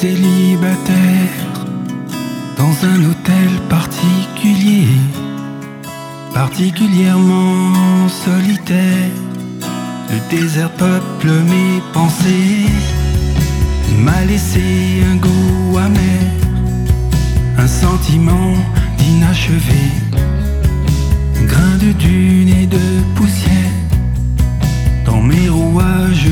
célibataire dans un hôtel particulier, particulièrement solitaire. Le désert peuple mes pensées, m'a laissé un goût amer, un sentiment d'inachevé, un grain de dune et de poussière dans mes rouages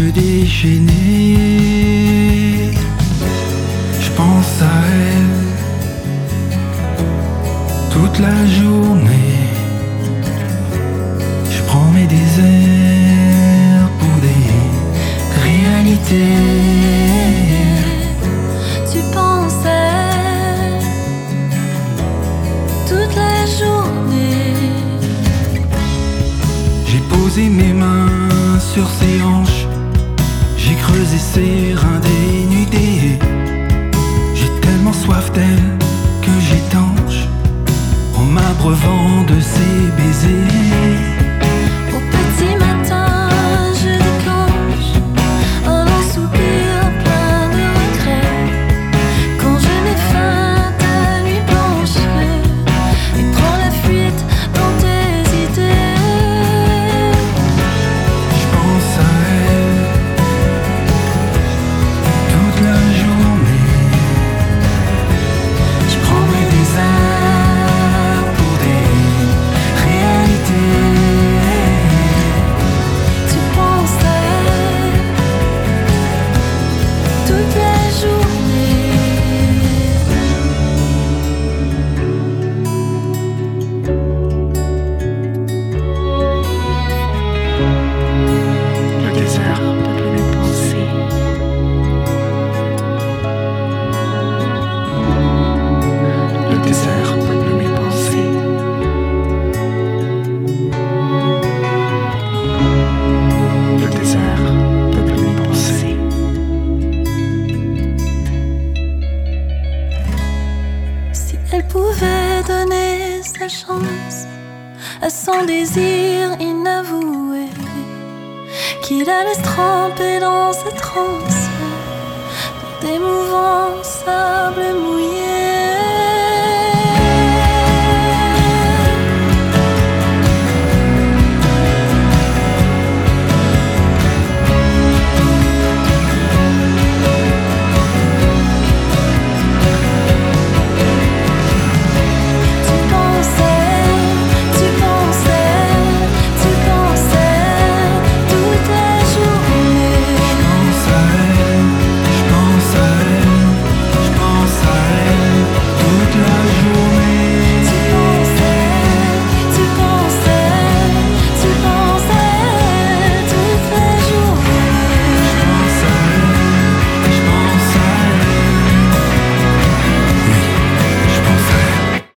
déchaînés. Je pense à elle toute la journée. Je prends mes déserts pour des réalités. Tu penses à elle toute la journée. J'ai posé mes mains sur ses hanches, j'ai creusé ses reins dénudés. J'ai tellement soif d'elle que j'étanche en m'abreuvant de ses baisers. Au petit matin, je déclenche un long soupir plein de regrets. Quand je mets fin à ta nuit blanche et prends la fuite dans tes idées. Je pense à elle toute la journée. Je prends mes déserts pour des réalités. Tu penses à elle toute la journée. Le désert peuple mes pensées. Le désert peuple mes pensées. Le désert peuple mes pensées. Si elle pouvait donner sa chance à son désir inavoué, qu'il la laisse tremper dans sa transe, dans des mouvants sables mouillés.